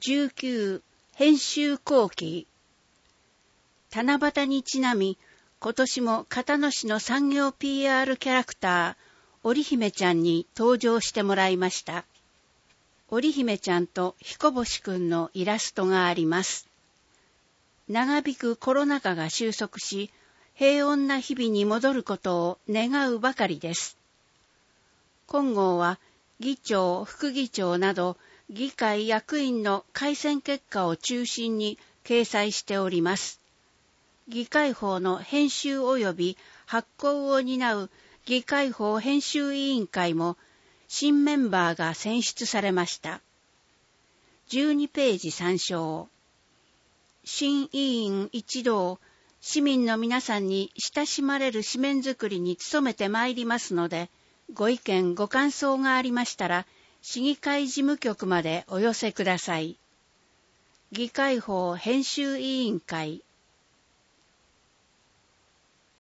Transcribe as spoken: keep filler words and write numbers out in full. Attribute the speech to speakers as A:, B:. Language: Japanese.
A: じゅうきゅう編集後期。七夕にちなみ、今年も片野市の産業 ピーアール キャラクター、織姫ちゃんに登場してもらいました。織姫ちゃんと彦星くんのイラストがあります。長引くコロナ禍が収束し、平穏な日々に戻ることを願うばかりです。今号は議長、副議長など議会役員の改選結果を中心に掲載しております。議会法の編集及び発行を担う議会法編集委員会も新メンバーが選出されました。じゅうにページ参照。新委員一同、市民の皆さんに親しまれる紙面作りに努めてまいりますので、ご意見ご感想がありましたら、市議会事務局までお寄せください。議会法編集委員会